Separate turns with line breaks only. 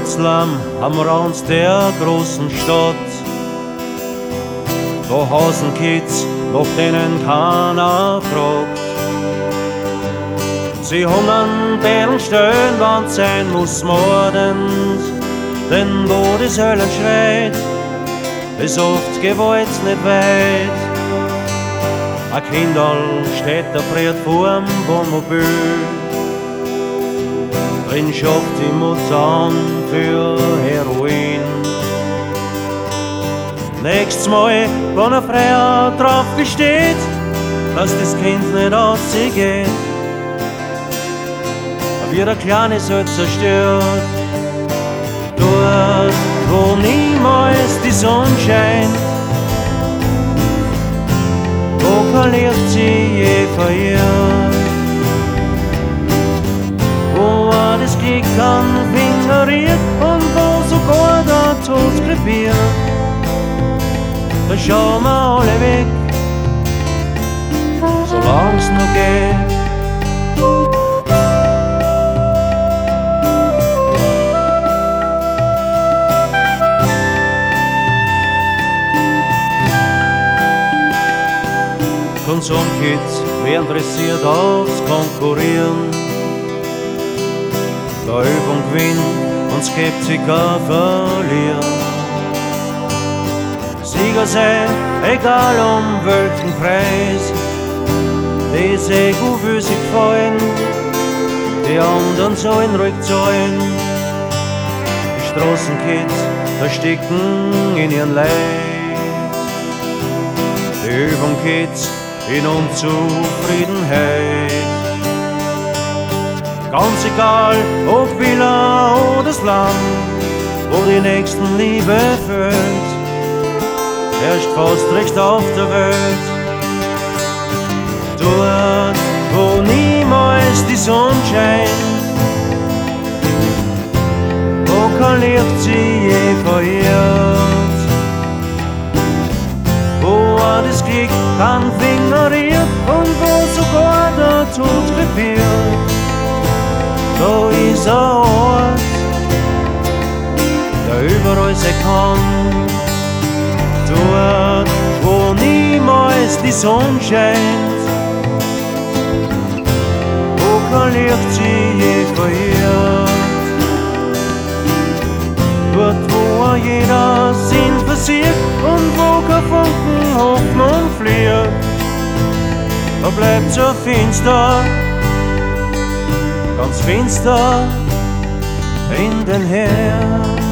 Potsdam am Rand der großen Stadt. Da hausen Kids, nach denen keiner fragt. Sie hungern bei den Stellen, wann's sein muss mordend. Denn wo die Hölle schreit, ist oft Gewalt nicht weit. Ein Kinderl steht da friert vorm Wohnmobil. Drin schafft die Mutter an für Heroin. Nächstes Mal, wenn ein Freier drauf besteht, dass das Kind nicht ausgeht, wird ein kleines Herz zerstört. Dort, wo niemals die Sonne scheint, wo kein Licht sie je verirrt, wo das Glück anfingeriert und wo sogar der Tod krepiert. Da schauen wir alle weg, solang's noch geht. Konsumkids werden dressiert aufs Konkurrieren. Der Übung gewinnt und Skeptiker verlieren. Sieger sein, egal um welchen Preis. Die Ego will sich freuen, die anderen sollen ruhig zahlen. Die Straßenkids ersticken in ihren Leid. Die Übung Kids in Unzufriedenheit. Ganz egal, ob Villa oder das Land, wo die Nächstenliebe fehlt, herrscht fast Recht auf der Welt. Dort, wo niemals die Sonne scheint, wo kein Licht sie je verirrt, wo das Glück kann fingeriert und wo sogar der Tod krepiert. Da ist ein Ort, der überall sein kann. Dort, wo niemals die Sonne scheint, wo kein Licht sie je verirrt. Dort, wo jeder Sinn versiegt und wo kein Funken Hoffnung fliegt, da bleibt so finster, ganz finster in den Herzen.